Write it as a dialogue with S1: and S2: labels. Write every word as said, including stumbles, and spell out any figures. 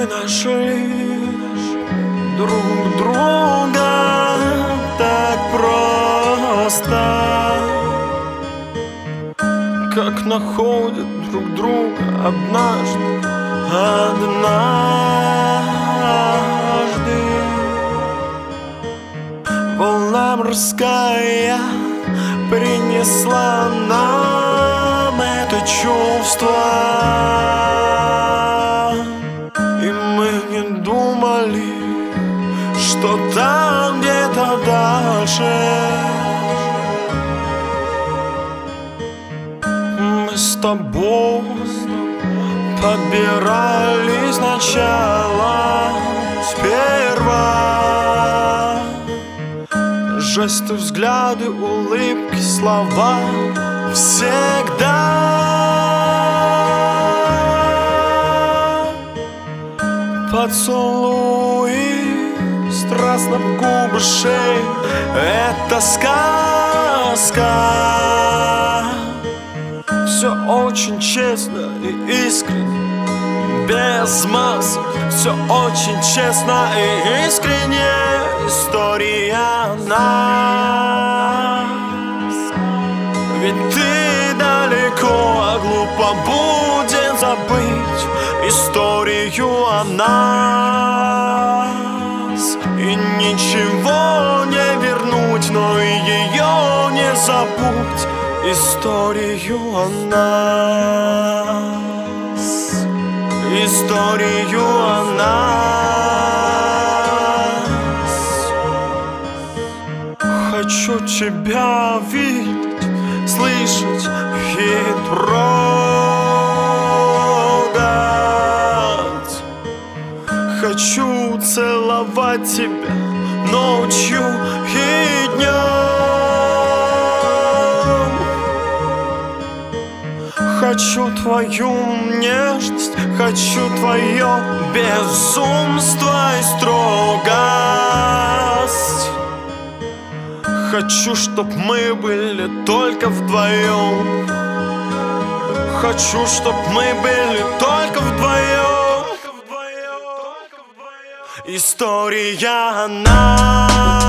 S1: нашли друг друга так просто, как находят друг друга однажды, однажды. Волна морская принесла нам это чувство, и мы не думали, что там где-то дальше мы с тобой подбирали сначала, сперва жесты, взгляды, улыбки, слова всегда. Поцелуи страстно в губы, шеи — это сказка. Все очень честно и искренне, без масок. Все очень честно и искренне. История нас, ведь ты далеко, а глупо будет забыть историю о нас. И ничего не вернуть, но и ее не забудь. Историю о нас, историю о нас. Хочу тебя видеть, слышать и трогать. Хочу целовать тебя ночью и днем. Хочу твою нежность, хочу твое безумство и строгость. Хочу, чтоб мы были только вдвоем. Хочу, чтоб мы были только вдвоем. История нас.